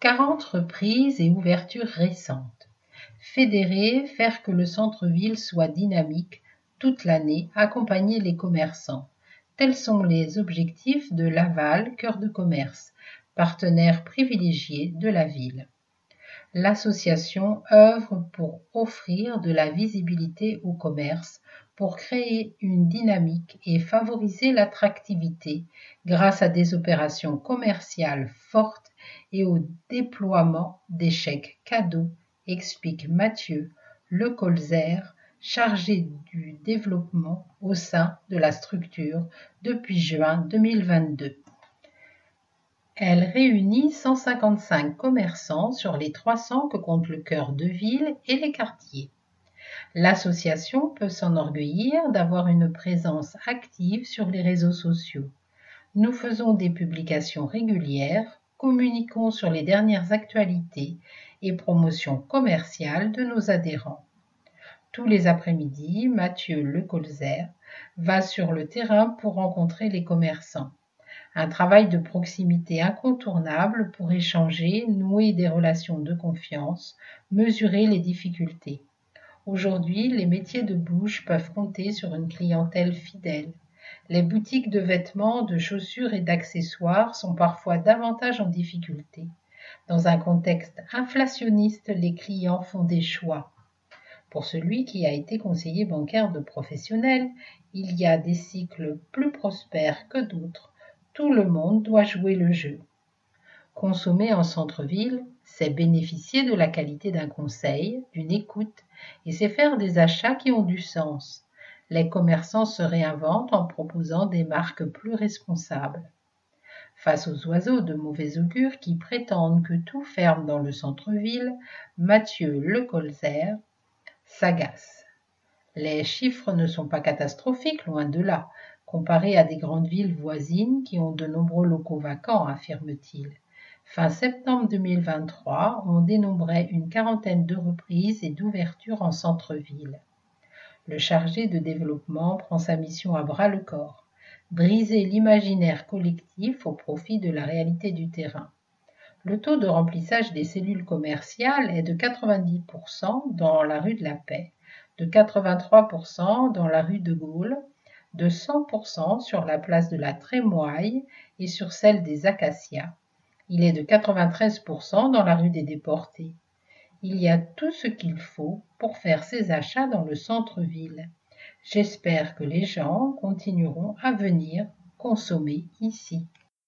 40 reprises et ouvertures récentes. Fédérer, faire que le centre-ville soit dynamique toute l'année, accompagner les commerçants. Tels sont les objectifs de Laval Cœur de Commerce, partenaire privilégié de la ville. L'association œuvre pour offrir de la visibilité au commerce, pour créer une dynamique et favoriser l'attractivité grâce à des opérations commerciales fortes et au déploiement des chèques cadeaux, explique Mathieu Lecolzer, chargé du développement au sein de la structure depuis juin 2022. Elle réunit 155 commerçants sur les 300 que compte le cœur de ville et les quartiers. L'association peut s'enorgueillir d'avoir une présence active sur les réseaux sociaux. Nous faisons des publications régulières, communiquons sur les dernières actualités et promotions commerciales de nos adhérents. Tous les après-midi, Mathieu Lecolzer va sur le terrain pour rencontrer les commerçants. Un travail de proximité incontournable pour échanger, nouer des relations de confiance, mesurer les difficultés. Aujourd'hui, les métiers de bouche peuvent compter sur une clientèle fidèle. Les boutiques de vêtements, de chaussures et d'accessoires sont parfois davantage en difficulté. Dans un contexte inflationniste, les clients font des choix. Pour celui qui a été conseiller bancaire de professionnel, il y a des cycles plus prospères que d'autres. Tout le monde doit jouer le jeu. Consommer en centre-ville, c'est bénéficier de la qualité d'un conseil, d'une écoute, et c'est faire des achats qui ont du sens. Les commerçants se réinventent en proposant des marques plus responsables. Face aux oiseaux de mauvais augure qui prétendent que tout ferme dans le centre-ville, Mathieu Lecolzer s'agace. Les chiffres ne sont pas catastrophiques, loin de là, comparés à des grandes villes voisines qui ont de nombreux locaux vacants, affirme-t-il. Fin septembre 2023, on dénombrait une quarantaine de reprises et d'ouvertures en centre-ville. Le chargé de développement prend sa mission à bras-le-corps, briser l'imaginaire collectif au profit de la réalité du terrain. Le taux de remplissage des cellules commerciales est de 90% dans la rue de la Paix, de 83% dans la rue de Gaulle, de 100% sur la place de la Trémoille et sur celle des Acacias. Il est de 93% dans la rue des Déportés. Il y a tout ce qu'il faut pour faire ses achats dans le centre-ville. J'espère que les gens continueront à venir consommer ici.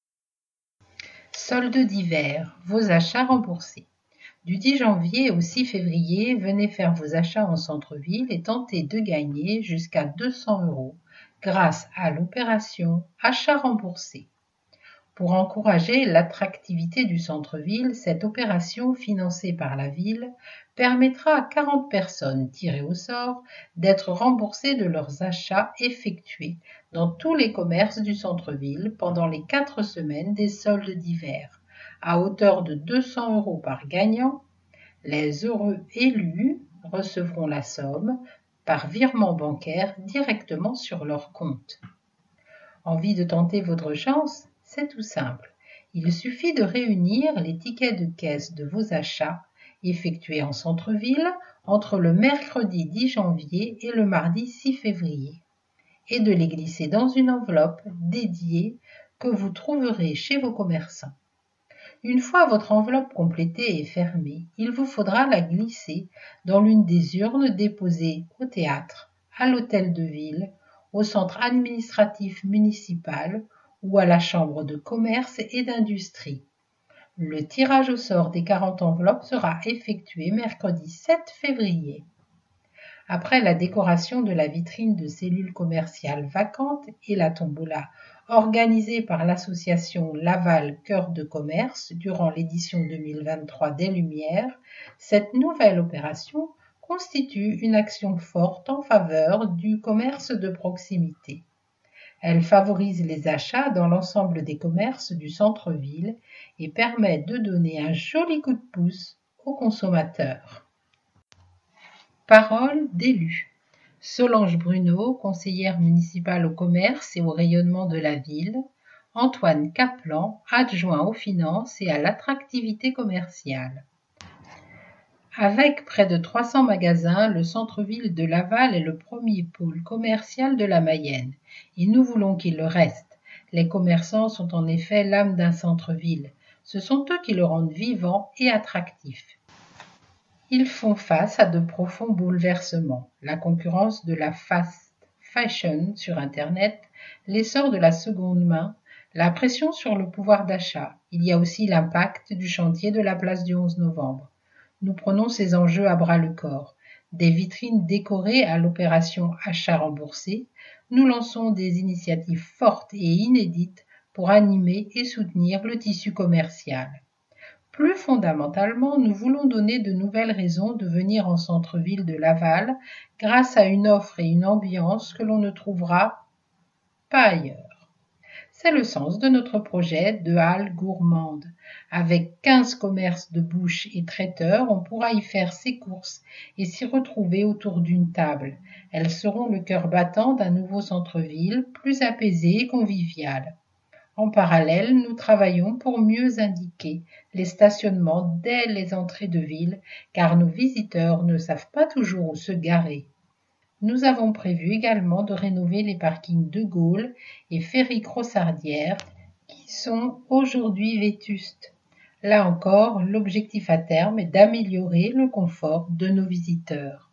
Soldes d'hiver, vos achats remboursés. Du 10 janvier au 6 février, venez faire vos achats en centre-ville et tentez de gagner jusqu'à 200 € grâce à l'opération Achat remboursé. Pour encourager l'attractivité du centre-ville, cette opération financée par la ville permettra à 40 personnes tirées au sort d'être remboursées de leurs achats effectués dans tous les commerces du centre-ville pendant les 4 semaines des soldes d'hiver, à hauteur de 200 € par gagnant. Les heureux élus recevront la somme par virement bancaire directement sur leur compte. Envie de tenter votre chance ? C'est tout simple. Il suffit de réunir les tickets de caisse de vos achats effectués en centre-ville entre le mercredi 10 janvier et le mardi 6 février et de les glisser dans une enveloppe dédiée que vous trouverez chez vos commerçants. Une fois votre enveloppe complétée et fermée, il vous faudra la glisser dans l'une des urnes déposées au théâtre, à l'hôtel de ville, au centre administratif municipal ou à la chambre de commerce et d'industrie. Le tirage au sort des 40 enveloppes sera effectué mercredi 7 février. Après la décoration de la vitrine de cellules commerciales vacantes et la tombola organisée par l'association Laval Cœur de Commerce durant l'édition 2023 des Lumières, cette nouvelle opération constitue une action forte en faveur du commerce de proximité. Elle favorise les achats dans l'ensemble des commerces du centre-ville et permet de donner un joli coup de pouce aux consommateurs. Parole d'élus. Solange Bruno, conseillère municipale au commerce et au rayonnement de la ville. Antoine Kaplan, adjoint aux finances et à l'attractivité commerciale. Avec près de 300 magasins, le centre-ville de Laval est le premier pôle commercial de la Mayenne et nous voulons qu'il le reste. Les commerçants sont en effet l'âme d'un centre-ville. Ce sont eux qui le rendent vivant et attractif. Ils font face à de profonds bouleversements. La concurrence de la fast fashion sur Internet, l'essor de la seconde main, la pression sur le pouvoir d'achat. Il y a aussi l'impact du chantier de la place du 11 novembre. Nous prenons ces enjeux à bras-le-corps. Des vitrines décorées à l'opération achat remboursé, nous lançons des initiatives fortes et inédites pour animer et soutenir le tissu commercial. Plus fondamentalement, nous voulons donner de nouvelles raisons de venir en centre-ville de Laval grâce à une offre et une ambiance que l'on ne trouvera pas ailleurs. C'est le sens de notre projet de halle gourmande. Avec 15 commerces de bouche et traiteurs, on pourra y faire ses courses et s'y retrouver autour d'une table. Elles seront le cœur battant d'un nouveau centre-ville, plus apaisé et convivial. En parallèle, nous travaillons pour mieux indiquer les stationnements dès les entrées de ville, car nos visiteurs ne savent pas toujours où se garer. Nous avons prévu également de rénover les parkings de Gaulle et Ferry-Crossardière qui sont aujourd'hui vétustes. Là encore, l'objectif à terme est d'améliorer le confort de nos visiteurs.